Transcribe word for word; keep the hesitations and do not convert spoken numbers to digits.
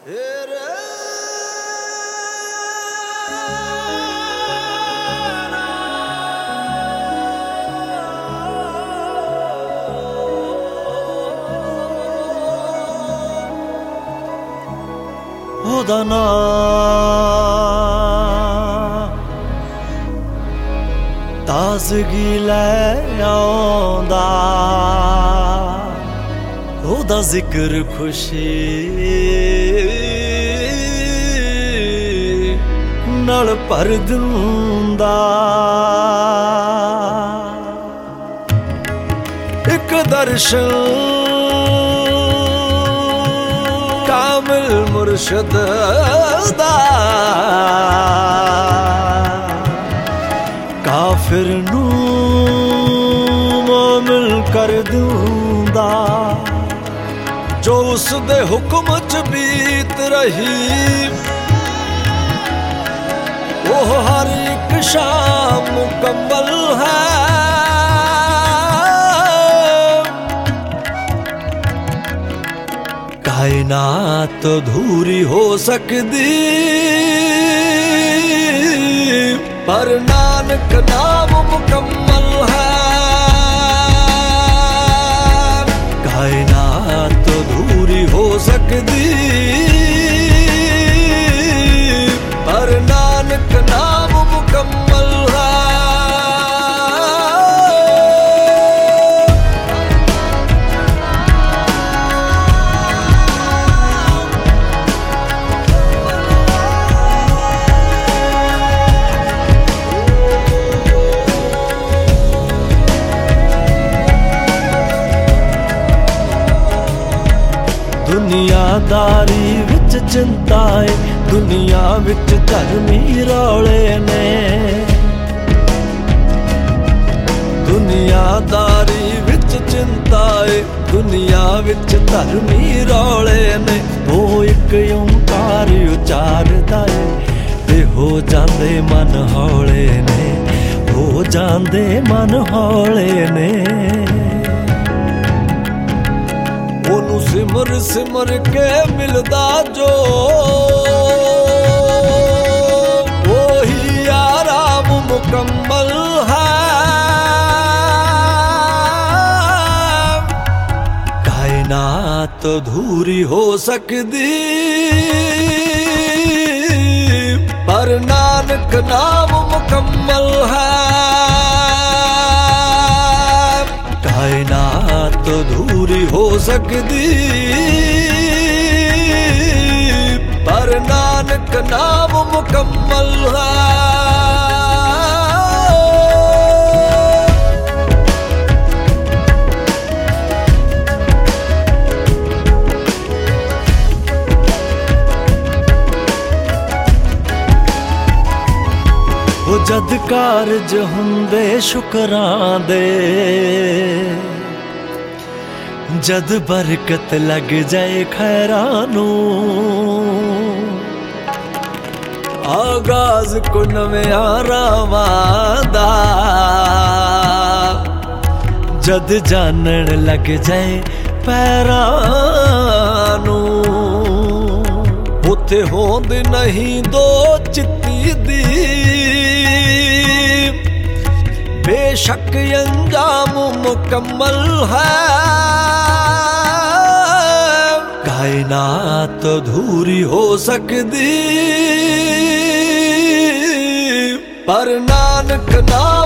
ਉਹਦਾ ਨਾਂ ਤਾਜ਼ਗੀ ਲੈ ਆਉਂਦਾ, ਉਹਦਾ ਜ਼ਿਕਰ ਖੁਸ਼ੀ ਨਾਲ ਭਰ ਦਿੰਦਾ। ਇੱਕ ਦਰਸ਼ਨ कामिल मुर्शद दा काफिर नू मोमिन कर दूंदा। जो उस दे हुक्म च बीत रही वो हर एक शाम मुकम्मल है। कायनात अधूरी हो सकदी पर नानक नाम मुकम्मल है। कायनात अधूरी हो सकदी पर नानक नाम मुकम्मल है। दुनियादारी विच चिंताए, दुनिया विच धर्मी रौले ने। दुनियादारी विच चिंताए, दुनिया विच धर्मी रौले ने। वो एक ओंकार उचारदा है ते हो जांदे मन हौले ने, हो जांदे मन हौले ने। ओनू सिमर सिमर के मिलदा जो वही आराम मुकम्मल है। कायनात अधूरी हो सकदी पर नानक नाम मुकम्मल है। कायनात अधूरी हो सकदी पर नानक नाम मुकम्मल है। वो जद कारज हुंदे शुकरां दे, जद बरकत लग जाए खैरां नू। आगाज को नव्यां रावां दा, जद जानन लग जाए पैरां नू। उत्थे होंद नहीं दो चित्ती दी बेशक अंजाम मुकम्मल है। कायनात अधूरी हो सकदी पर नानक नाम